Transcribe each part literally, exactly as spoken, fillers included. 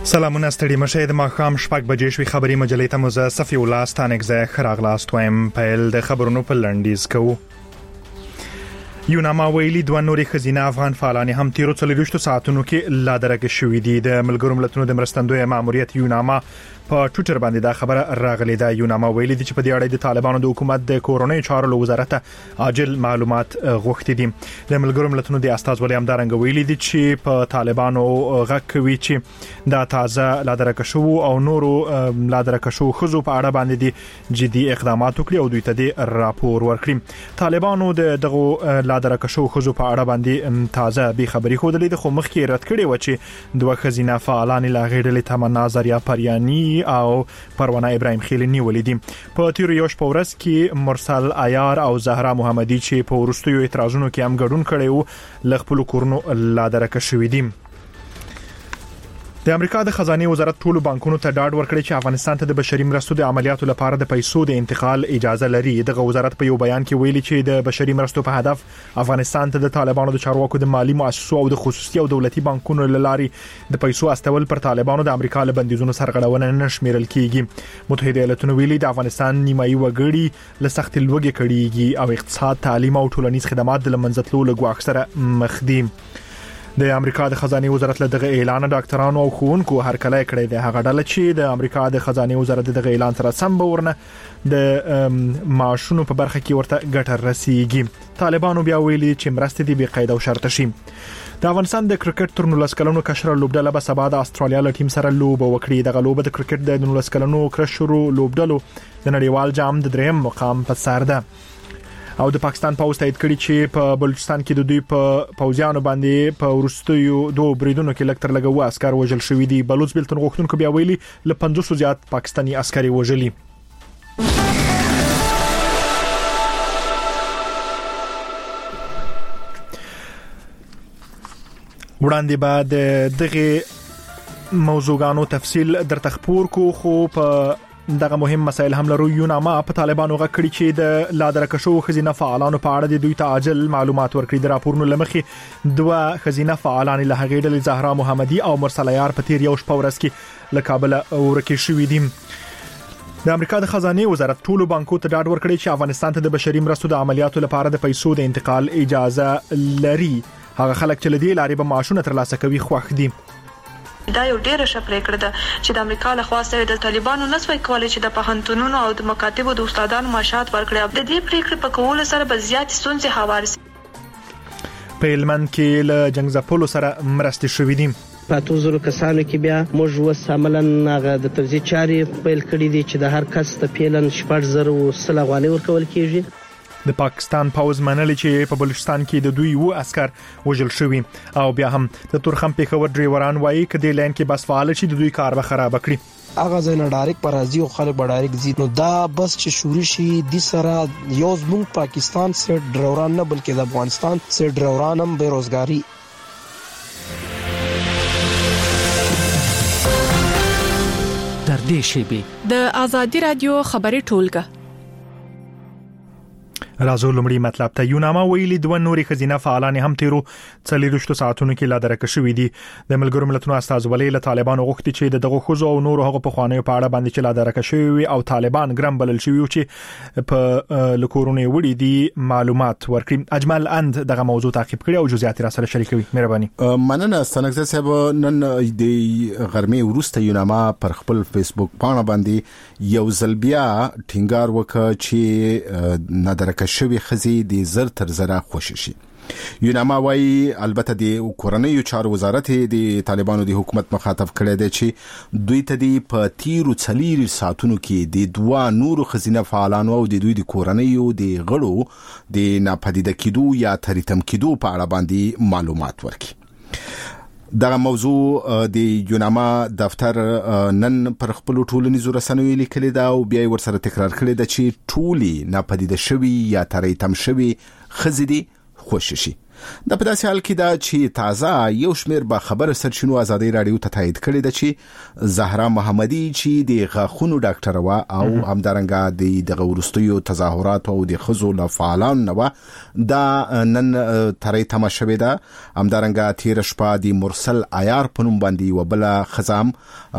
سلامونه ستړي مشه د ماښام شپږ بجې شوي خبري مجلې ته مزه صفي الله ستانک زه خراغلاست وایم پیل د خبرونو په لنډیز کوو. یوناما ویلي دوه نورې خزینه افغان فعالان هم تیرو څلوېښتو ساعتونو کې لا درکه شوې دي. د ملګرو ملتونو د مرستندوی ماموریت یوناما په ټویټر باندې دا خبره راغلې ده. یوناما ویلي دي چې په دې اړه د طالبانو د حکومت د کورونی چارو وزارت عاجل معلومات غوښتي دي. د ملګرو ملتونو د استاذ ولیم دارنګ ویلي دي چې په طالبانو غږ کوي چې دا تازه لا درکه شو او نورو لا درکه شو خزو په اړه باندې دي جدي اقدامات وکړي او دوی ته د راپور ورکړي. طالبانو د دغه لا درکه شو خزو په اړه باندې تازه به خبري خوده د خو مخکې رد کړي و چې دوه خزینه فعالان لا غیډلې تمنا زریا پریانی او پروانه ابراهیم خیلی نیولې دي. په تیرو یو شپه ورځ کې مرسل عیار او زهرا محمدي چې په ورستیو اعتراضونو کې هم ګډون کړي وو لغپل کورونو لا درکه شوې دي. د امریکا د خزانه وزارت ټولو بانکونو ته ډاډ ورکړي چې افغانستان ته د بشري مرستو د عملیاتو لپاره د پیسو د انتقال اجازه لري. دغه وزارت په یو بیان کې ویلي چې د بشري مرستو په هدف افغانستان ته د طالبانو د چارواکو د مالی مؤسسو او د خصوصي او دولتي بانکونو لارې د پیسو استول پر طالبانو د امریکا له بندیزونو سرغړونه نه شمیرل کیږي. متحده ایالاتونو ویلي د افغانستان نیمایي وګړي له سخت لوږې کړيږي او اقتصاد، تعلیم او ټولنیز خدمات د لمنځتلو لګو اکثره مخ دي. د امریکا د خزانه وزارت له دغه اعلان ډاکټرانو او ښوونکو هرکلی کړی دی. هغه ډله چې د امریکا د خزانه وزارت دغه اعلان سره سم بورنه د معاشونو په برخه کې ورته ګټه رسیږي. طالبانو بیا ویلي چې مرستې دي بې قید او شرط شي. د افغانستان د کرکټ تر نولس کلنو کشر لوبډله به سبا د استرالیا له ټیم سره لوبه وکړي. دغه لوبه د کرکټ د نولس کلنو کشرو لوبډلو د نړیوال جام د دریم مقام په سر ده. او د پاکستان پوز تایید کړي چې په بلوچستان کې د دوی په پوځیانو باندې په ورستیو دوه بریدونو کې لکتر لګو عسكر وژل شوې دي. بلوچ بلتون غوښتونکو بیا ویلي ل پنځوس زیات پاکستاني عسکري وژلي. وړاندې بعد دغه موضوعاتو تفصیل در تخپور کو خو په دغه مهم مسایل هم لرو. یوناما په طالبانو غږ کړي چې د لا درکه شو خزینه فعالانو په اړه د دوی ته عاجل معلومات ورکړي. د راپورونو لمخې دوه خزینه فعالان له هغې ډلې زهرا محمدي او مرسل عیار په تیر یو شپه ورځ کې له کابل ورکې شوې دي. د امریکا د خزانه وزارت ټولو بانکو ته ډاډ ورکړي چې افغانستان ته د بشري مرستو د عملیاتو لپاره د پیسو د انتقال اجازه لري. هغه خلک چې لدی لارې به معاشونه ترلاسه کوي خوښ دي. دا یو ډیره ښه پریکړه ده چې د امریکا له خوا سره د طالبانو نسوي کولای چې د پوهنتونونو او د مکاتبو د استادانو معاشات ورکړي. د دې پریکړې په کولو سره به زیات ستونزې هوار شي. په هلمند کې له جنگ ځپلو سره مرستې شوې دي. په اتو زرو کسانو کې بیا موږ وس عملاً هغه د توزیع چارې پیل کړې دي چې د هر کس د پیلن شپږ زره سل افغانۍ ورکول کیږي. د پاکستان پوز منلي چې په بلوچستان کې د دوی وو عسكر وژل شوی او بیا هم د تورخم پیښور ډریوران وایي کدي لین کې بس فعال شي د دوی کار به خراب کړي. اغه زنه ډایرک پر راځي او خلک به ډایرک زی نو دا بس چې شوري شي د سره یو زموږ پاکستان سره ډریوران نه بلکې د افغانستان سره ډریوران هم بیروزګاری. در دې شیبه د ازادي رادیو خبري ټولګه رازو لمړی مطلب ته. یوناما ویلي دوه نورې خزینه فعالان هم تیرو څلوېښتو ساعتونو کې لا درکه شوې دي. د ملګرو ملتونو استاذ ولي له طالبانو غوښتي چې دغه خزو او نورو هغه په خوانیو په اړه باندې چې لا درکه شوی او طالبان ګرام بلل شوی چې په لکورونی وړي دي معلومات ورکړي. اجمل اند دغه موضوع تعقیب کړي او جزئیات را سره شریکوي. مهرباني. مننه ستنګزه صاحب. نن د غرمې وروسته یوناما پر خپل فیسبوک پاڼه باندې یو ځلبیا ټینګار وکړ چې نه درکه شوی خزي د زر تر زره خوشی شي. یوناما وايي البته د کورنیو چارو وزارت د طالبانو د حکومت مخاطب کړي دي چې دوی ته د په تیرو څلیر ساعتونو کې د دوا نورو خزینه فعالانو او د دوی د کورنیو د غړو د ناپدیده کېدو یا تریتم کېدو په اړه باندې معلومات ورکړي. دغه موضوع د یوناما دفتر نن پر خپل ټولنیزو رسنیو لیکلي دا او بیا ورسره تکرار کړی دا چې ټولي ناپدیده شوی یا تریتم شوی خزيدي خوششي. د په داسې حال کې دا چې تازه یو شمېر با خبر سرچینو ازادي رادیو ته تایید کړی د چې زهرا محمدي چې د غاخونو ډاکټر وا او همدارنګه د دغه ورستیو تظاهرات او د خزو له فعالان نو دا نن ترې تماشوي دا همدارنګه تیر شپه د مرسل عیار په نوم باندې وبلا خزام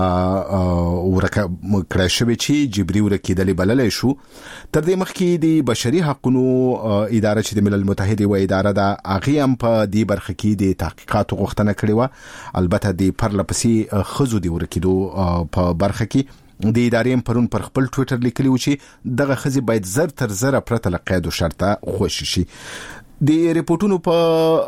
ورکه کړی شوی چې جبري ورکیدل بللې شو. تر دې مخکې د بشري حقوقو اداره چې د ملل متحد و اداره د اغیم په دې برخه کې د تحقیقات غوښتنه کړې و. البته د پرلپسې خزو دی ورکیدو په برخه کې د ادارې پرون پر خپل ټوئیټر لیکلی و چې دغه خزي باید زر تر زر پرته لقید او شرطه خوشي شي. د ریپورتونو په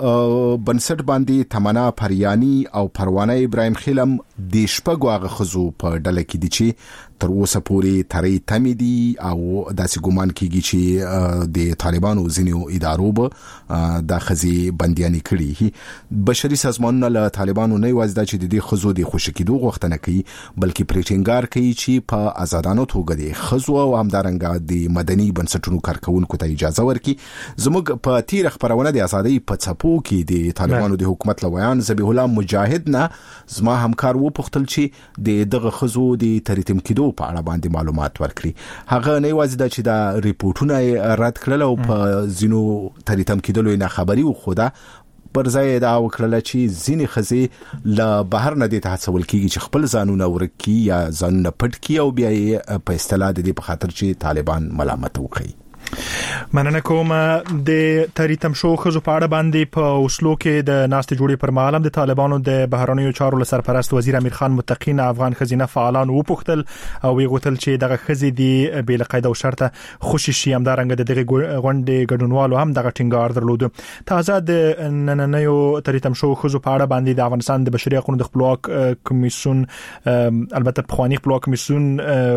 بنسټ باندې تمنا پریانی او پروانه ابراهيم خیلم د شپږو هغه خزو په ډله کې دي چې تر اوسه پورې ترې تمې دي او داسې ګومان کیږي چې د طالبانو ځینو ادارو به د خزي بندياني کړي. بشري سازمانونه له طالبانو نه یوازې د چې د خزو د خوشکېدو غوښتنه کوي بلکې پریټینګار کوي چې په آزادانو توګه د خزو او همدارنګه د مدني بنسټونو کارکونکو ته اجازه ورکړي. زموږ په تیر خبرونه د ازادي په څپو کې د طالبانو د حکومت لویان ذبیح الله مجاهد نه زما همکار و پختل چې د دغه خزو د تریتم کېدو په اړه باندې معلومات ورکړي. هغه نه یوازې د چې د ریپورتونه رد کړل او په زینو تریتم کېدلو نه خبري و خو دا پر ځای دا وکړل چې ځینې خزي له بهر نه د تحصل کیږي چې خپل ځانونه ورکی یا ځانونه پټ کی او بیا یې په اصطلاح د دې په خاطر چې طالبان ملامت وکړي. مننه کوم. د تریتم شو خزو په اړه باندې په اوسلو کې د ناست جوړې پر مهال د طالبانو د بهرنیو چارو سرپرست وزیر امیر خان متقین افغان خزینه فعالان و پختل او وی غوتل چې دغه خزي دی بل قید او شرطه خوشي شي همدارنګ د دغه غونډې ګډونوالو هم دغه ټینګار درلود. تازه د نننیو تریتم شو خزو په اړه باندې د افغانستان د بشري حقوقو د خپلواک کمیسیون البته په خواني خپلواک کمیسیون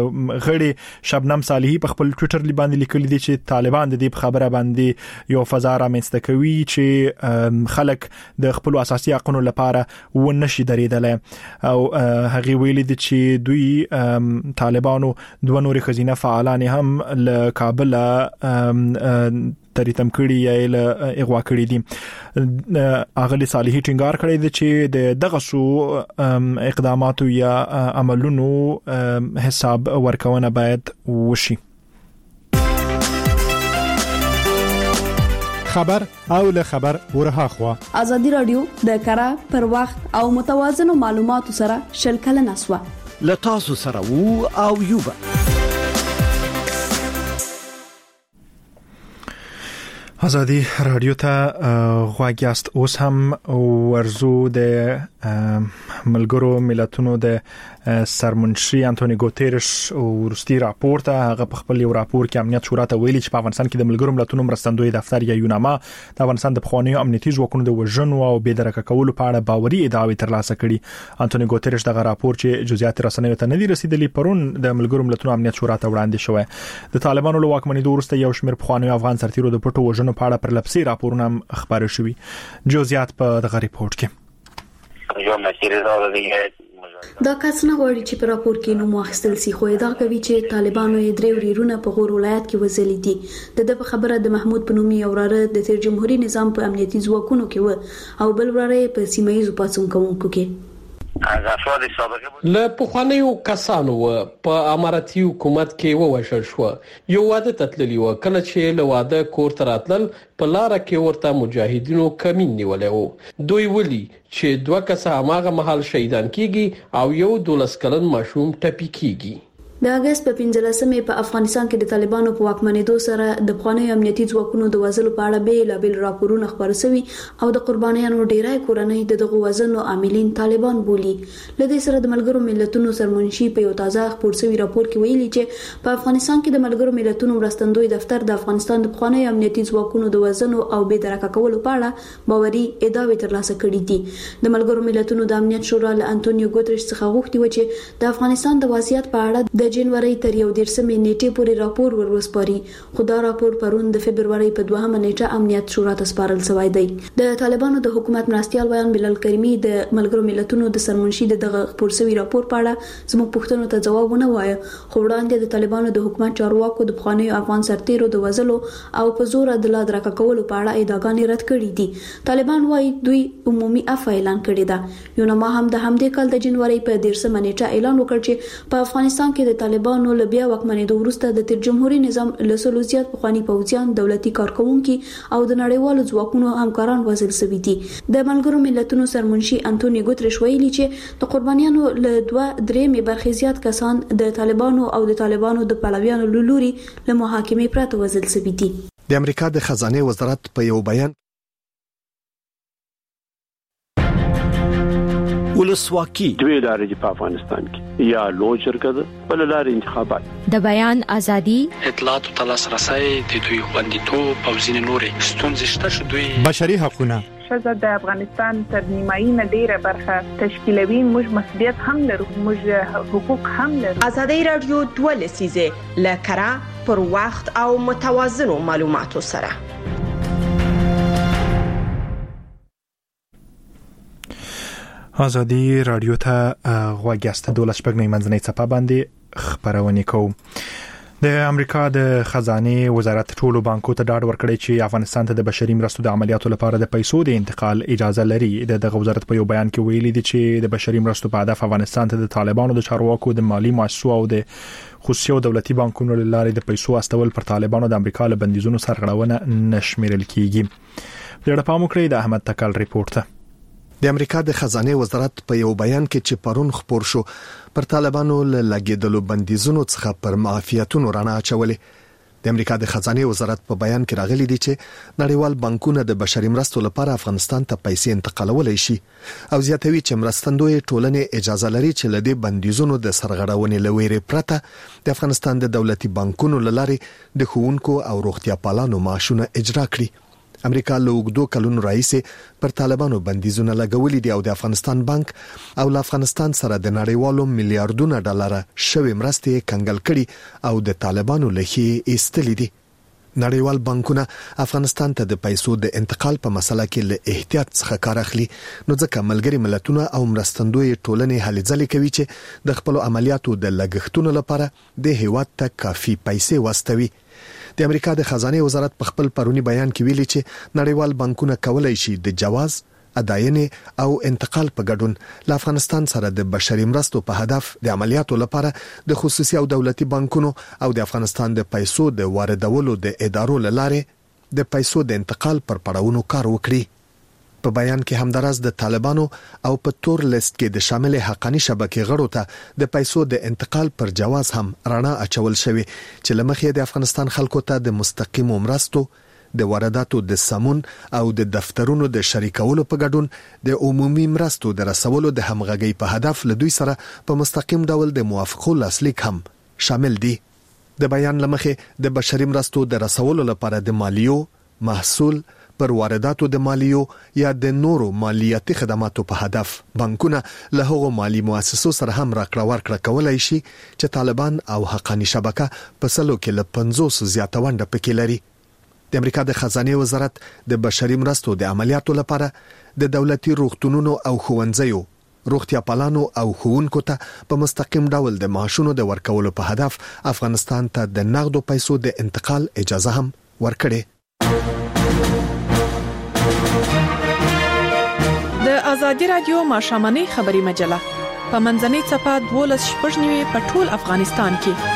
غړي شبنم صالحي په خپل ټوئیټر باندې لیکلي دي چې طالبان د دې خبره باندې یو فضا رامنځته کوي چې خلک د خپل اساسي حقوقو لپاره و نشي درېدل او هغه ویلي دي چې دوی طالبانو دوه نوري خزینه فعالان هم له کابل تریتم کړي یا له اغوا کړي دي. اغلی صالحي ټینګار کړی دی چې د دغه سو اقداماتو یا عملونو حساب ورکونه باید وشي. خبر او له خبر ورها خوا ازادي رادیو د کارا پر وخت او متوازن معلوماتو سره شلکل نسوه لتاسو سره وو او یوبا. ازادي رادیو ته غواګیاست اوس هم ورزو د ملګرو ملتونو د سرمنشي انټونی ګوتيرش ورستي راپور ته هغه په خپل یو راپور کې امنیت شورا ته ویلي چې په افغانستان کې د ملګرو ملتونو مرستندوی دفتر یا یوناما د افغانستان د بخوانیو امنیتي ځواکونو د وژنو او بېدرکه کولو په اړه باوري ادعاوې ترلاسه کړي. انټونی ګوتيرش دغه راپور چې جزئیات رسنیو ته نه دي رسیدلي پرون د ملګرو ملتونو امنیت شورا ته وړاندې شوی. د طالبانو له واکمنۍ وروسته یو شمېر بخوانیو افغان سرتیرو د پټو وژنو په اړه پر لپسي راپورونه خبرې شوي. جزئیات په دغه ریپورت کې دا کس نه غواړي چې په راپور کې نوم واخیستل شي خو دا کوي چې طالبانو یې درې وريرونه په غور ولایت کې وزلي دي. د د خبره د محمود پنومي اوراره د تیر جمهوریت نظام په امنیتي ځواکونو کې و او بل وراره په سیمه ییزو پاتون کوونکو کې له پخوانیو کسانو په اماراتي حکومت کې ووژل شو. یو واده تتللی و کله چې له واده کور ته راتلل په لار کې ورته مجاهدینو کمین نیولې و. دوی ولي چې دوه کسه هغه محل شهیدان کیږي او یو دولس کلن ماشوم ټپي کیږي. د اگست په پنځلسمه په افغانستان کې د طالبانو په واکمنېدو سره د بخوانیو امنیتي ځواکونو د وژلو په اړه بیل بیل راپورونه خبر شوي او د قربانیانو ډیرای کورنۍ د دغه وژنو عاملین طالبان بولي. لدې سره د ملګرو ملتونو سرمنشي په یو تازه خبر شوی راپور کې ویلي چې په افغانستان کې د ملګرو ملتونو مرستندوی دفتر د افغانستان د بخوانیو امنیتي ځواکونو د وژنو او بېدرکه کولو په اړه باوري ادعاوې ترلاسه کړې دي. د ملګرو ملتونو د امنیت شورا له انټونیو ګوتریش څخه غوښتي و چې د افغانستان د وضعیت په اړه د د جنوري تر یو دیرشمې نیټې پورې راپور ورسپاري، خو دا راپور پرون د فبرवरी په دوهمه نیټه امنیت شورا ته سپارل شوی دی. د طالبانو د حکومت مرستيال بیان بلال کریمی د ملګرو ملتونو د سرمنشي د دغه خبر شوی راپور په اړه زموږ پوښتنو ته ځواب ونه وایي، خو وړاندې د طالبانو د حکومت چارواکو د بخاني افغان سرتیرو د وزلو او په زور د لا درک کولو په اړه ادعاګانې رد کړې دي. طالبان وايي دوی عمومي عفو اعلان کړی دی. یوناما هم د همدې کال د جنوري په دیرشمه نیټه اعلان وکړ چې په افغانستان کې د طالبانو له بیا واکمنېدو وروسته د تیر جمهوریت نظام له سلو زیات پخوانی پوځیان، دولتي کارکونکي او د نړیوالو ځواکونو همکاران وژل شوي دي. د ملګرو ملتونو سرمنشي انټونیو ګوتریش ویلي چې د قربانیانو له دوه درېمې برخې زیات کسان د طالبانو او د طالبانو د پلویانو له لوري له محاکمې پرته وژل شوي دي. د امریکا د خزانه وزارت په یو بیان ولسواکي دوی لارې په افغانستان کې یا لوجرګه بل لارې انتخابات د بیان ازادي، اطلاعات او تلاسرسي د دوی خوندیتوب او ځینې نورې ستونزې شته چې دوی بشري حقوقونه شزه د افغانستان تر نیمایي نه ډیره برخه تشکیلوي. موږ مسؤلیت هم لرو، موږ حقوق هم لرو. ازادي رادیو دوه لسیزه لکرا پر وخت او متوازنو معلوماتو سره. ازادي رادیو ته غوږیاست دولس شپږ منځنۍ صفه باندې خبرونه کوو. د امریکا د خزانه وزارت ټولو بانکو ته ډاډ ورکړی چې افغانستان ته د بشري مرستو د عملیاتو لپاره د پیسو د انتقال اجازه لري. د وزارت په یو بیان کې ویلي دي چې د بشري مرستو په هدف افغانستان ته د طالبانو د چارواکو د مالی مؤسسو او د خصوصي او دولتي بانکونو لارې د پیسو استول پر طالبانو د امریکا له بندیزونو سرغړونه نشمیرل کیږي. د اړپام کړی د احمد تکل ریپورت ته. د امریکا د خزانه وزارت په یو بیان کې چې پرون خبر شو پر طالبانو له لګیدلو بندیزونو څخه پر معافیتونو رانه اچولې. د امریکا د خزانه وزارت په بیان کې راغلي دي چې نړیوال بانکونه د بشري مرستو لپاره افغانستان ته پیسې انتقالولای شي او زیاتوي چې مرستندوی ټولنې اجازه لري چې لدی بندیزونو د سرغړونې لويري پرته د افغانستان د دولتي بانکونو لارې د خوونکو او روغتیا پالانو معاشونه اجرا کړي. امریکا له وګړو کلونو راځي پر طالبانو بندیزونه لګولې دي او د افغانستان بانک او له افغانستان سره د نړیوالو میلیارډونو ډالر شوی مرستې کنګل کړي او د طالبانو لخي ایستلې دي. نړیوال بانکونه افغانستان ته د پیسو د انتقال په مسله کې له احتیاط څخه کار اخلي، نو ځکه ملګری ملتونه او مرستندوی ټولنې هلې ځلې کوي چې د خپل عملیاتو د لګښتونو لپاره د هیواد ته کافي پیسې واستوي. د امریکا د خزانه وزارت په خپل پرونی بیان کې ویلي چې نړیوال بانکونه کولای شي د جواز، اداینې او انتقال په ګډون له افغانستان سره د بشري مرستو په هدف د عملیاتو لپاره د خصوصي او دولتي بانکونو او د افغانستان د پیسو د واردولو د ادارو لاره د پیسو د انتقال پر پړاوونو کار وکړي. په بیان کې همدارس د طالبانو او په تور لیست کې د شامل حقانی شبکې غړو ته د پیسو د انتقال پر جواز هم رڼا اچول شوی چې لمخې د افغانستان خلکو ته د مستقیم مرستو، د وارداتو د سمون او د دفترونو د شریکولو په ګډون د عمومي مرستو د رسولو د همغږي په هدف له دوی سره په مستقیم ډول د موافقو لاسلیک هم شامل دي. د بیان لمخې د بشري مرستو د رسولو لپاره د مالیو، محصول پر وارداتو د مالیو یا د نورو مالیاتي خدماتو په هدف بانکونه له هغو مالی مؤسسو سره هم راکړه ورکړه کولای شي چې طالبان او حقانی شبکه په سلو کې له پنځوس زیاته ونډه پکې لري. د امریکا د خزانه وزارت د بشري مرستو د عملیاتو لپاره د دولتي روغتونونو او ښوونځیو، روغتیا پالانو او ښوونکو ته په مستقیم ډول د معاشونو د ورکولو په هدف افغانستان ته د نغدو پیسو د انتقال اجازه هم ورکړي. د ازادي رادیو ماشامنۍ خبري مجله په منځنۍ صفه دولس شپږ نیوي په ټول افغانستان کې.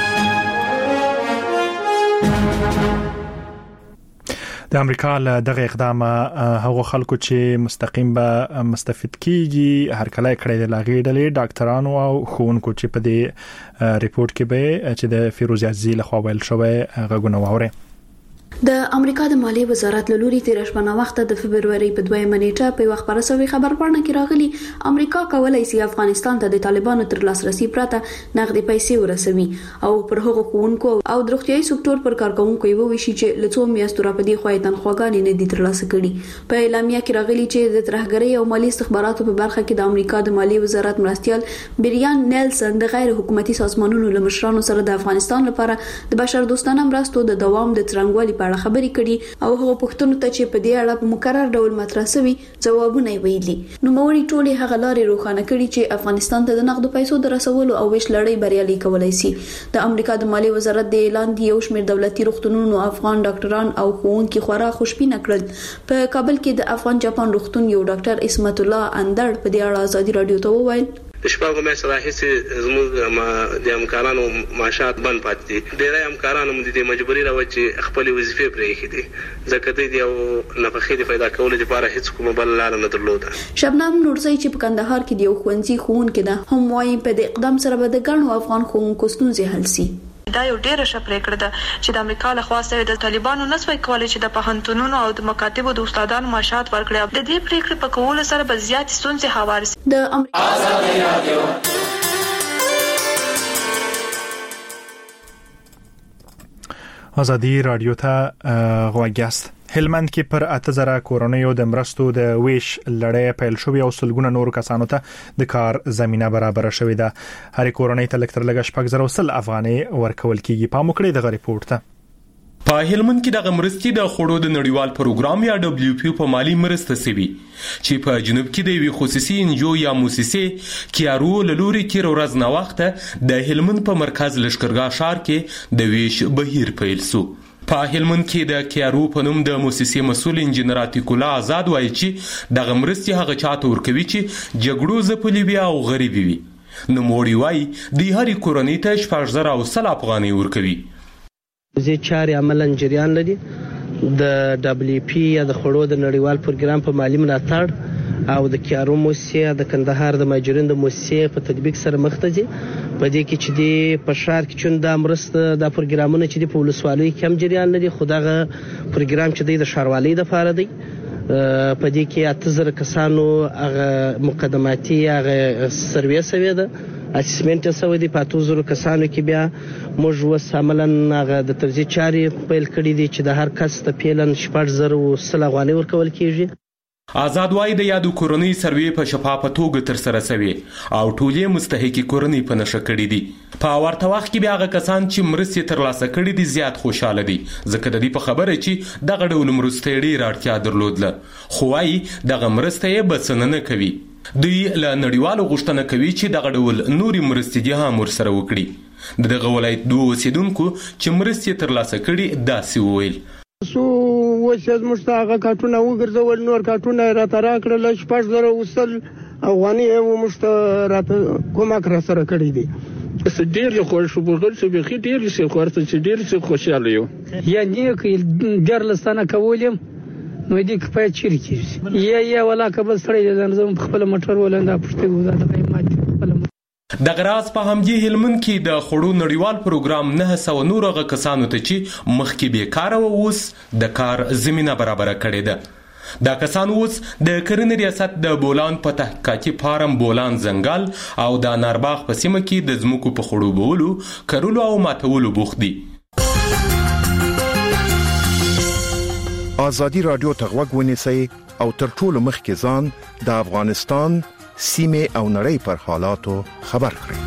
د امریکا له دغه اقدام هغه خلکو چې مستقیم به مستفید کیږي هر کله کړي د لاغې ډلې ډاکټرانو او ښوونکو چې په دې ریپورت کې به چې د فیروز عزیز له خوا ویل شوی غوونه وره. د امریکا د مالیې وزارت له لوري تیر شپه وخت د فبرवरी په دویمه نیټه په وخت پرسوي خبر پاڼه کې راغلي امریکا کولای شي افغانستان ته د طالبانو تر لاسرسي پرته نغدي پیسې ورسوي او پر هغو کوونکو او د روغتيایي سکتور پر کارکونکو یو وشي چې لڅو میاشتو را پدې خوای تنخواګانې نه دي تر لاسه کړي په اعلامیه کې راغلي چې د ترهګرۍ او مالی استخباراتو په برخه کې د امریکا د مالیې وزارت مرستيال بریان نیلسن د غیر حکومتي سازمانونو له مشرانو سره د افغانستان لپاره د بشر دوستانه مرستو د دوام د ترنګوالي په خبرې کړي او هغه پښتون ته چې په دې اړه په مقرر ډول مطرح شوی ځوابونه ویلي نو موري ټولي هغه لارې روښانه کړي چې افغانستان ته د نقد پیسو د رسولو او ویش لړۍ بریالي کولای شي د امریکا د مالی وزارت د اعلان دی یو شمېر دولتي روغتونونو افغان ډاکټران او ښوونکي خورا خوشبینه کړل په کابل کې د افغان جاپان روغتون یو ډاکټر اسمت الله اندړ په دې اړه ازادي رادیو ته وویل د شپږو میاشتو راهیسې زموږ د همکارانو معاشات بند پاتې دي ډېری همکارانو د دې مجبوري راوړي چې خپل وظیفې پرې کړي ځکه دوی د یو نفقې د پیدا کولو لپاره هیڅ کومه بل لار نه درلوده شبنم نورزی چې په کندهار کې د یو ښوونځي ښوونکې ده هم وايي په دې اقدام سره به د ګڼو افغان ښوونکو ستونزې حل شي دا یو ډیره ښه پریکړه ده چې د امریکا له خوا سره د طالبانو نسوي کولای چې د پوهنتونونو او د مکاتبو د استادانو معاشات ورکړي د دې پریکړې په کولو سره به زیات ستونزې هوار شي د آزادي رادیو آزادي رادیو ته غواګیاست هلمند کې پر اته زره کورونیو د مرستو د ویش لړۍ پیل شوې او سلګونه نور کسانو ته د کار زمينه برابر شوې ده هر کورونی ته لکتر لګ شپږ زره وسل افغاني ورکول کیږي په مکړې د ریپورت ته په هلمند کې د مرستې د خړو د نړیوال پروګرام یا دبليو پی په مالی مرسته سوي چې په جنوب کې د وی خصوصي انجو یا موسسه کیارو لوري کې ورځ نه وخت د هلمند په مرکز لشکرګاه شهر کې د ویش بهیر پیل سو په هلمند کې د کیارو په نوم د موسسې مسول انجنیر عتیق الله آزاد وایي چې د مرستې هغه چاته ورکوي چې جګړو زپلي وي او غریب وي نو موړي وایي د هرې کورنۍ ته شپږ زره وسل افغاني ورکوي زه چاري عملاً جریان لري د دبليو پی یا د خړو د نړیوال پروګرام په مالی ملاتړ او د کیارو موسسه د کندهار د ماجرین د موسسه په تطبیق سره مخ ته دي په دې کې چې د پښار کې چون د مرسته د پروګرامونو چې د پولیسوالۍ کم جریان لري خدغه پروګرام چې د شهروالۍ د فار دی په دې کې اته زره کسانو هغه مقدماتي هغه سروې سوي ده اسسمنت سوي دي په توزر کسانو کې بیا موږ وساملن هغه د ترځي چاري پیل کړی دي چې د هر کس ته پیلن شپږ زره وسل غواني ورکول کیږي آزاد وای د یادو کورنۍ سروې په شفافه توګه تر سره سوي او ټولې مستحقي کورنۍ په نشه کړې دي په ورته وخت کې بیا هغه کسان چې مرستې تر لاسه کړې دي زیات خوشاله دي ځکه د دې په خبره چې دغه ډول مرستې ډېر اړتیا درلودله خو وايي دغه مرستې بسنه نه کوي دوی له نړیوالو غوښتنه کوي چې دغه ډول نوري مرستې هم ورسره وکړي دغه ولایت دوه اوسیدونکو چې مرستې تر لاسه کړي داسې وویل سو وسیز مشتاقه کارتونه وګرځول نور کارتونه راته راکړل شپږ زره وسل افغاني او مشترات کومک را سره کړی دي ډېر خوش وګورل چې به ډېر څه خورته چې ډېر څه خوشاله یو یا نه کې ډېر لستانه کولم نو دې په چیرې کې یا یا ولا کبل سړی زم خپل موټر ولنده پښته وزاده قیمت خپل د غراس په همدې هلمند کې د خړو نړیوال پروګرام نه سو نورغه کسانو ته چې مخکې بیکاره و اوس د کار زمينه برابر کړې ده دا کسان اوس د کرنې ریاست د بولان په تحقیقاتي فارم بولان زنګال او د نارباغ په سیمه کې د زمکو په خړو بولو کرولو او ماتولو بوخت دي آزادي رادیو ته غوږ ونیسئ او تر ټولو مخکې ځان د افغانستان سیمه او نړۍ پر حالاتو خبر کړئ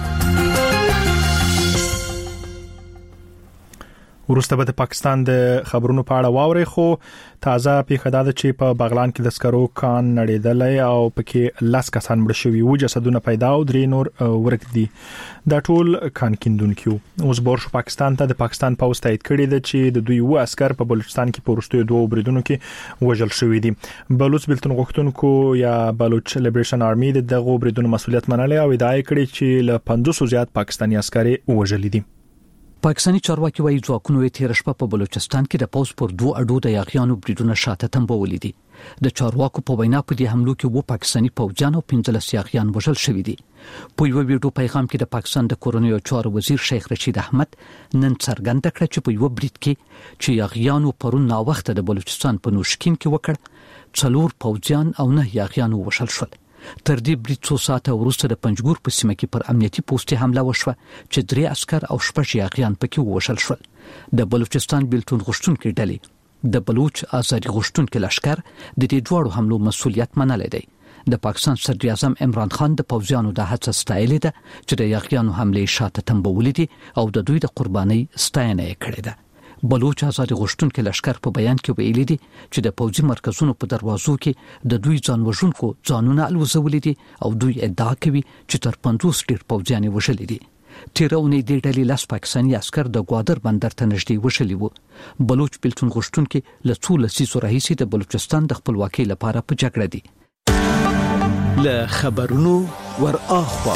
ورسته به د پاکستان د خبرونو په اړه واوري خو تازه پیښه ده چې په بغلان کې د سکرو کان نړیدلې او پکې لاس کسان مړ شوي وو جسدونه پیدا او درې نور ورک دي دا ټول کان کیندونکو اوس بورش پاکستان ته د پاکستان پوسټ تایید کړی دی چې د دوی و عسكر په بلوچستان کې پورستو دوه بریدونو کې وژل شوی دي بلوچ بلتون غوښتونکو یا بلوچ لیبریشن آرمي دغه بریدونو مسولیت منلې او ادعا کړې چې له پنځوس زیات پاکستاني عسكر وژل دي پاکستاني چارواکي وايي ځواکونو یې تېره شپه په بلوچستان کې د پوز پر دوه اډو د یاغیانو بریدونه شاته تنبولي دي. د چارواکو په وینا په دې حملو کې وو پاکستاني پوځیان او پنځلس یاغیان وژل شوي دي. په یو ویډیو پیغام کې د پاکستان د کورنیو چارو وزیر شیخ رشید احمد نن څرګنده کړه چې په یو برید کې چې یاغیانو پرون نا وخت د بلوچستان په نوشکین کې وکړ څلور پوځیان او نه یاغیان وژل شول. تر دې برید څو ساعته وروسته د پنجګور په سیمه کې پر امنیتي پوسټ حمله وشوه چې درې عسكر او شپږ یاغیان پکې ووژل شول. د بلوچستان بیلتون غوښتونکي ډلې د بلوچ آزادي غوښتونکي لشکر د دې دوړو حملو مسؤلیت منلی دی. د پاکستان صدر اعظم عمران خان د پوځیانو د هڅه ستایلې ده چې د یاغیانو حملې شاته تنبولې دي او د دوی د قربانۍ ستاینه یې کړې ده. بلوچ آزادي غوښتونکي لشکر په بیان کې ویلي دي چې د پوځي مرکزونو په دروازو کې د دوی ځان وژونکو ځانونه الوزولي دي او دوی ادعا کوي چې تر پنځوس ډیر پوځیان وژلي دي. تیرونی د ډلې لاس پاکستاني عسكر د گوادر بندر ته نږدې وشلي وو. بلوچ بیلتون غوښتونکي له څو لسیزو راهیسې د بلوچستان د خپلواکۍ لپاره په جګړه دي. له خبرونو ور اخوا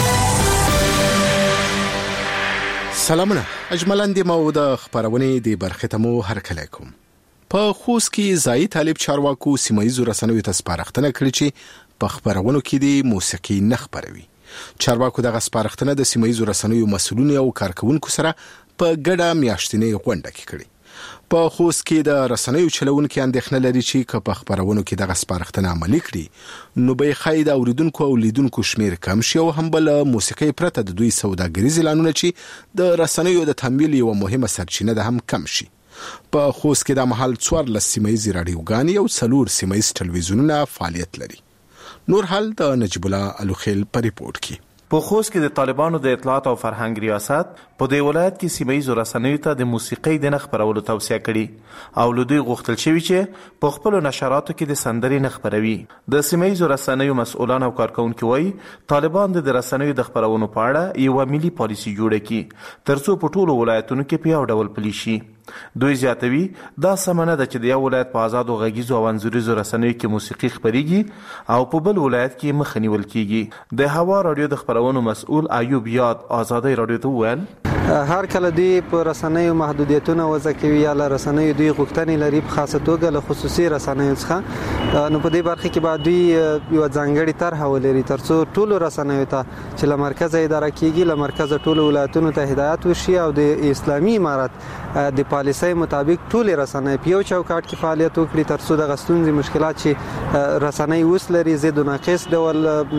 سلامونه اجملاً د مو د خبرونې د برخه ته مو هرکلی کوم. په خوست کې ځای طالب چارواکو سیمایي رسنیو ته سپارښتنه کړې چې په خبرونو کې د موسیقي نه خبروي. چارواکو دغه سپارښتنه د سیمایي رسنیو مسؤلین او کارکونکو سره په ګډه میاشتنې غونډه کې کړې. په خوست کې د رسنیو چلونکو اندېښنه لري چې که په خبرونو کې دغه سپارښتنه عملي کړي نو به خای د اوریدونکو او لیدونکو شمیر کم شي او هم بل موسیقي پرته د دوی سوداګریز اعلانونه چې د رسنیو د تمویل یو مهمه سرچینه ده هم کم شي. په خوست کې د محل څوارلس سیمایي رادیوګانې او څلور سیمایي ټلویزیونونه فعالیت لري. نور حال د نجیب الله الوخیل په ریپورت کې. په خوست کې د طالبانو د اطلاعات او فرهنګ ریاست په دې ولایت کې سیمایي رسنیو ته د موسیقي د خبرولو توصیه کړې او له دوی غوښتل شوی چې په خپل نشراتو کې د سندرې نه خبروي. د سیمایي رسنیو مسؤلان او کارکونکو وایي طالبان د رسنیو د خبرونو په اړه یو ملي پالیسي جوړه کړي ترڅو په ټولو ولایتونو کې په یو ډول پلي شي. دوی زیاتوي دا سمنه ده چې د یو ولایت په آزادو غږیزو او انځوریزو رسنیو کې موسیقي خبريږي او په بل ولایت کې مخ نیول کیږي. د هوا رادیو د خبرونو مسؤل ایوب یاد آزادۍ رادیو ته وویل هر کله دوی په رسنیو محدودیتونه وضع کوي یا له رسنیو دوی غوښتنې لري په خاصه توګه له خصوصي رسنیو څخه نو په دې برخه کې بعد دوی یو ځانګړي طرح ولري ترڅو ټولو رسنیو ته چې له مرکز اداره کیږي له مرکز ټولو ولایتونو ته هدایت وشي او د اسلامي امارت د پالیسۍ مطابق ټول رسنۍ په یو چوکاټ کې فعالیت وکړي ترڅو د غستونځي مشکلات چې رسنۍ اوس لري زید او ناقص ډول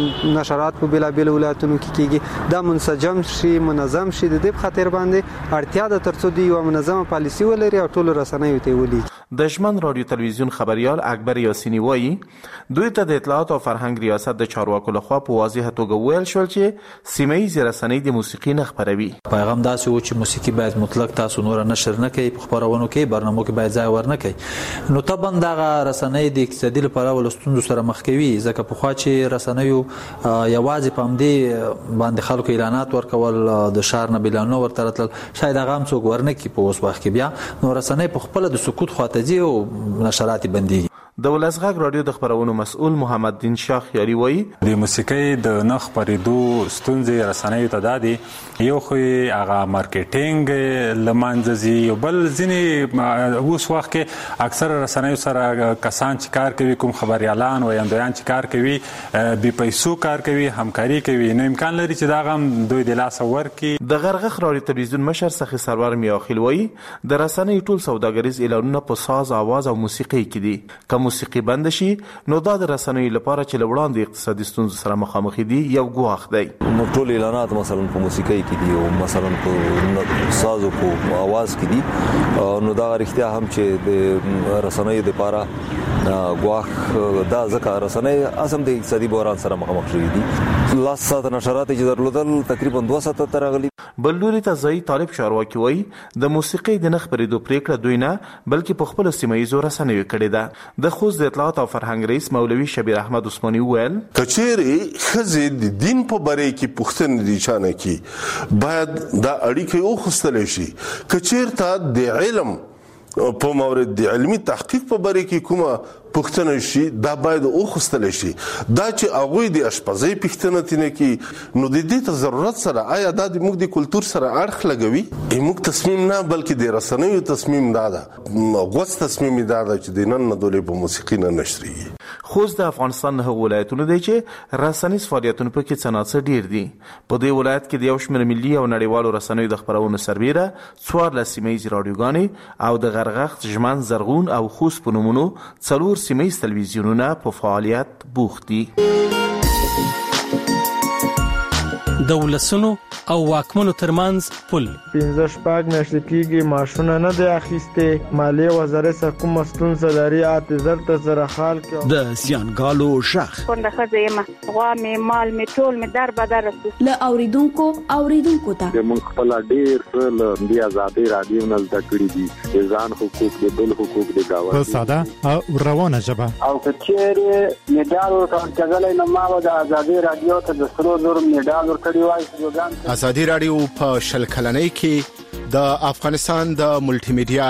نشرات په بلابل ولایتونو کې کیږي دا منسجم شي منظم شي د دې خاطر باندې اړتیا ده ترڅو دی یو منظمه پالیسي ولري او ټول رسنۍ ته ولي. د شمن رادیو تلویزیون خبريال اکبر یاسینی وایي دوی ته د اطلاعات او فرهنګ ریاست د چارواکو لخوا په واضح توګه ویل شول چې سیمایي رسنۍ د موسیقي نه خبروي. پیغام داسې و چې موسیقي باید مطلق تاسو نور نشر نه کوي په خبرونو کې برنامو کې باید ځای ورنه کوي. نو طبعا دغه رسنۍ د اقتصادي لپاره ولستون سره مخ کوي ځکه په خوا چې رسنیو یوازې په همدې باندې خلکو اعلانات ورکول د شهر نه بلانو ورته راتل شاید هغه هم څوک ورنه کوي په اوس وخت کې بیا نو رسنۍ په خپل د سکوت خواته ځي او نشرات بندي. د ولسغږ رادیو د خبرونو مسؤل محمد دین شاه خیاري وایي د موسیقۍ د نه خبرېدو ستونزې رسنیو ته دادي یو خو هغه مارکیټینګ لمانځي یو بل ځینې اوس وخت کې اکثر رسنیو سره کسان چې کار کوي کوم خبريالان وایندویان چې کار کوي بې پیسو کار کوي همکاري کوي نو امکان لري چې دا غم دوی د لاس ورکي. د غرغخ رادیو تلویزیون مشر سخی سرور میاخیل وایي د رسنیو ټول سوداګریز اعلانونه په ساز आवाज او موسیقي کې دي کوم موسیقي بند شي نو دا د رسنیو لپاره چې لوړاند اقتصادي ستونزو سره مخامخ دي یو ګواښ دی. نو ټول اعلانات مثلا په موسیقي کې دي او مثلا په ساز او په आवाज کې دي نو دا اړتیا هم چې د رسنیو لپاره ګواښ دا ځکه رسنۍ اسم د اقتصادي بحران سره مخامخ شوي دي. لاس سات نشرات چې درلودل تقریبا دوه ساعته تر غلي. بل لوري ته ځای طالب چارواکي وایي د موسیقي د نه خبرېدو پریکړه دوی نه بلکې په خپل سیمایي رسنیو کړې ده. د خوست د اطلاعات او فرهنګ رئیس مولوي شبیر احمد عثماني وویل کچېرې ښځې د دین په باره کې پوښتنې دي چانه کې باید دا اړیکې وخوستلی شي کچېرته د علم په مورد د علمي تحقیق په باره کې کومه پوښتنه شي دا باید اوخستل شي. دا چې هغوی د اشپزۍ پوښتنه تینه کې نو د دې ته ضرورت سره آیا دا د موږ د کلتور سره اړخ لګوي؟ موږ تصمیم نه بلکې د رسنیو تصمیم دا ده غوڅ تصمیم دا ده چې د نن نه دولې په موسیقي نه نشريږي. خوست د افغانستان نه ولایتونه دی چې رسنیز فعالیتونه پکې څنګه ډیر دي. په دې ولایت کې د یو شمېر ملي او نړیوالو رسنیو د خبرونو سربیره څوارلس سیمه ییزې راډیوګانې او د غرغښت ژمن زرغون او خوست په نومونو څلور سیمه ییز تلویزیونونه په فعالیت بوخت دي. د ولسونو او واکمنو ترمنځ پل پنځه شپږ میاشتې کېږي معاشونه نه دی اخیستې. مالیې وزارت سره کومه ستونزه لري اته زر ته زره خال کې د زیانګالو شخ څنګه ښځه یم غوا مې مال مې ټول مې در بدر له اوریدونکو اوریدونکو ته موږ خپل ډیر څه له دې آزادۍ رادیو نه زده کړي دي ځان حقوق د بل حقوق د گاونډي په ساده او روانه ژبه او کچېره میډال ورکړل نو ما د آزادۍ رادیو ته د سرو زر میډال ورکړی وای. ازادي رادیو په شل کلنۍ کې د افغانستان د ملټي میډیا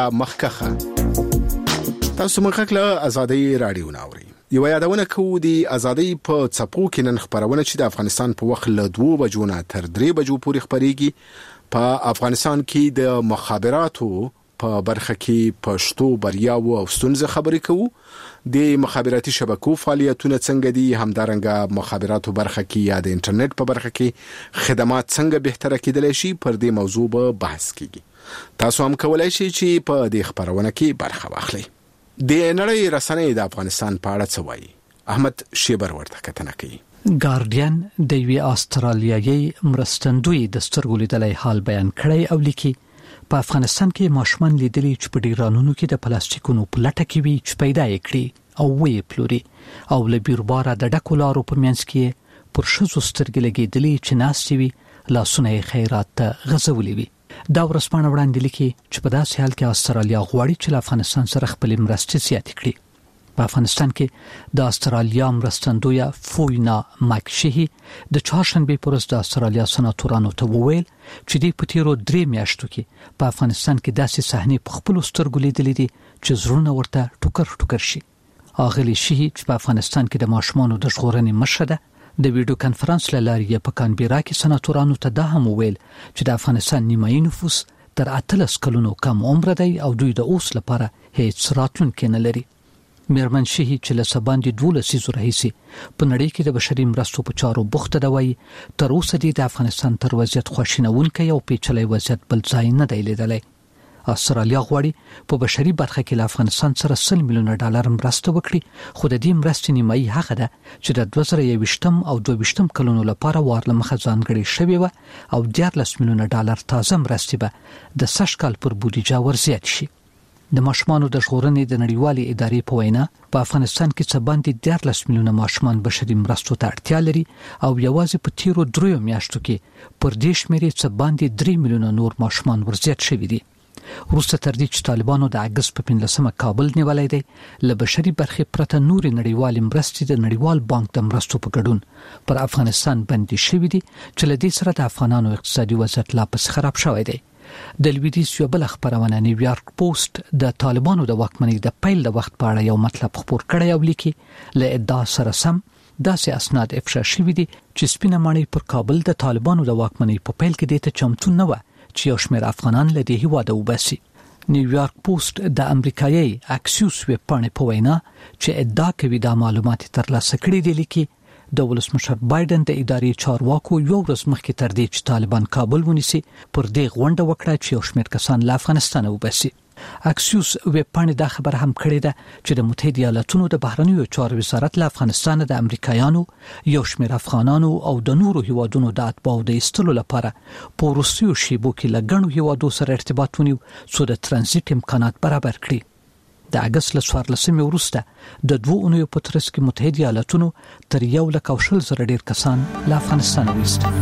مخکخه تاسو مخکې له ازادي رادیو ناوړي. یو یادونه کوو د ازادي په څپو کې نن خبرونه چې د افغانستان په وخت له دوه بجو نه تر درې بجو پورې خبريږي. په افغانستان کې د مخابراتو په برخه کې پښتو بریاو او ستونزې خبرې کوو. د مخابراتي شبکو فعالیتونه څنګه دي، همدارنګه مخابراتو برخه کې یا د انټرنیټ په برخه کې خدمات څنګه بهتره کېدلی شي، پر دې موضوع به بحث کیږي. تاسو هم کولای شئ چې په دې خبرونه کې برخه واخلئ. د نړۍ رسنۍ د افغانستان په اړه څه وایي؟ احمد شیبر ورته کتنه کوي. ګارډین د یوې استرالیایي مرستندوی د سترګو لیدلای حال بیان کړی او لیکي په افغانستان کې ماشومان لیدلي چې په ډیرانونو کې د پلاستیکونو په لټه کې وي چې پیدا یې کړي او وې پلوري او له بیرباره د ډکو لارو په منځ کې پر شذو سترګې لګېدلي چې ناستې وي لاسونه یې خیرات ته غځولي وي. دا ورسپانه وړاندې لیکي چې په داسې حال کې استرالیا غواړي چې له افغانستان سره خپلې مرستې زیاتې کړي. په افغانستان کې د استرالیا مرستندویه فوینا ماکشهی د چهارشنبه پر ورځ د استرالیا سناتورانو ته وویل چې د پټیرو درې میاشتو کې په افغانستان کې داسې صحنې په خپل سترګو لیدلې دي چې زړونه ورته ټوکر ټوکر شي. اغلی شهی چې په افغانستان کې د ماشومانو د ژغورنې مشره ده د ویډیو کانفرنس لارې په کانبيرا کې سناتورانو ته دا هم وویل چې د افغانستان نیمایي نفوس تر اتلس کلونو کم عمر دی او دوی د اوس لپاره هیڅ راتلونکي نه لري. میرمن شهی چې له سباندې دوه لسیزو راهیسي په نړۍ کې د بشري مرستو په چارو بوخته ده وایي تر اوسه د افغانستان تر وضعیت خوښنونکي او پیچلي وضعیت بل ځای نه دی لیدلی. استرالیا غواړي په بشري برخه کې له افغانستان سره سل میلیونه ډالر مرسته وکړي، خو د دې مرستې نیمایي هغه ده چې د دوه زره یوویشتم او دوه ویشتم کلونو لپاره وارله مخه ځانګړې شوې وه او دیارلس میلیونه ډالر تازه مرستې به د سږ کال پر بودیجه ورزیات شي. د ماشومانو د ژغورنې د نړیوالې ادارې په وینا په افغانستان کې څه باندې دیارلس میلیونه ماشومان بشري مرستو ته اړتیا لري او یوازې په تیرو دریو میاشتو کې پر دې شمېرې څه باندې درې میلیونه نور ماشومان ورزیات شوي دي. وروسته تر دې چې طالبانو د اګست په پنځلسمه کابل نیولی دی، له بشري برخې پرته نورې نړیوالې مرستې د نړیوال بانک د مرستو په ګډون پر افغانستان بندي شوي دي چې له دې سره د افغانانو اقتصادي وضعیت لا پسې خراب شوی دی. د لویدیځ یو بل خبرونه نیویارک پوسټ د طالبانو د واکمنۍ د پیل د وخت په اړه یو مطلب خبر کړی او لیکي له ادعا سره سم داسې اسناد افشا شوي دي چې سپینه ماڼۍ پر کابل د طالبانو د واکمنۍ په پیل کې د ته چمتو نه و چې یو شمېر افغانان له دې هیواده وباسي. نیویارک پوسټ د امریکایي اکسیوس ویب پاڼې په وینا چې ادعا کوي دا معلومات ترلاسه کړي دي لیکي د ولسمشر بایدن د ادارې چارواکو یو ورځ مخکې تر دې چې طالبان کابل ونیسي پر دې غونډه وکړه چې یو شمېر کسان له افغانستان وباسي. اکسیوس ویب پاڼې دا خبر هم کړې ده چې د متحده ایالاتونو د بهرنیو چارو وزارت له افغانستان د امریکایانو یو شمېر افغانانو او د نورو هیوادونو د اتباعو د ایستلو لپاره په وروستیو شیبو کې له ګڼو هیوادو سره ارتباط ونیو څو د ترانزیت امکانات برابر کړي. د اګست له څوارلسمې وروسته د دوه اونیو په ترڅ کې متحده ایالاتونو تر یو لک او شل زره ډیر کسان له افغانستان وایستل.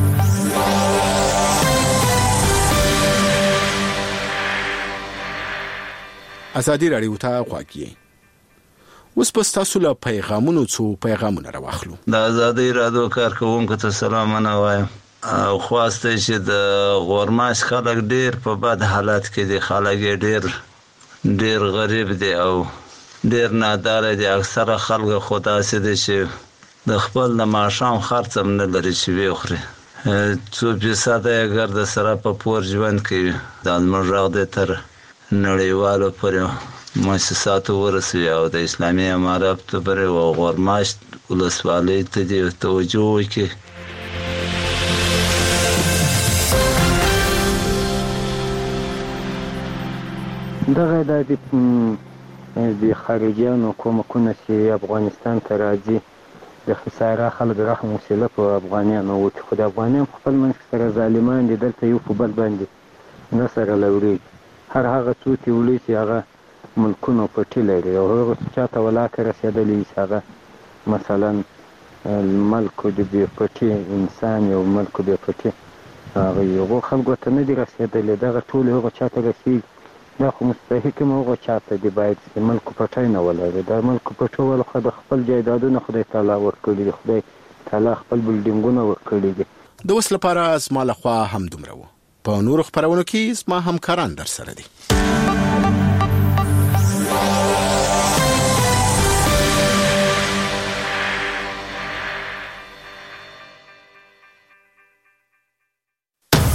ازادي رادیو ته غواړي. اوس په تاسو له پیغامونو څو پیغامونه راوخلو. د ازادي رادیو کارکونکو ته سلام نه وایم. او خواسته چې د غورماش خلک ډیر په بد حالت کې دي، خلک ډیر ډیر غریب دي او ډیر نادار دي. اکثره خلک خدا سي دي چې د خپل د ماشام خرڅ هم نه لري چې وخوري. څو فیصده اگر د سره په پور ژوند کوي. دا زموږ غږ دی تر نړیوالو پورې مؤسساتو ورسوي او د اسلامي امارت پورې او غورماشت ولسوالۍ ته دې توجه وکړي. دغه د خارجيانو کومکونه چې افغانستان ته راځي د خساره خلک رحم وسیله په افغانانو وکړي، خو د افغانان خپل منځ سره ظالمان دي، دلته یو په بل باندې نه سره لورېږي. هر هغه څوک چې ولي چې هغه ملکونه پټي لري او هغه چاته ولاکه رسېدلی چې هغه مثلا ملک د بې پټي انسان یو ملک بې پټي هغه یو خلکو ته نه دي رسېدلی، دغه ټول هغه چاته رسېږي. دا خو مستحق هم هغه چاته دی باید چې ملک پټی نه ولري. دا ملک پټول خو د خپل جایدادونه خدای تعالی ورکړي دي، خدای تعالی خپل بلډینګونه ورکړي دي. د اوس لپاره زما لخوا هم دومره و. په نورو خبرونو کې زما همکاران در سره دي.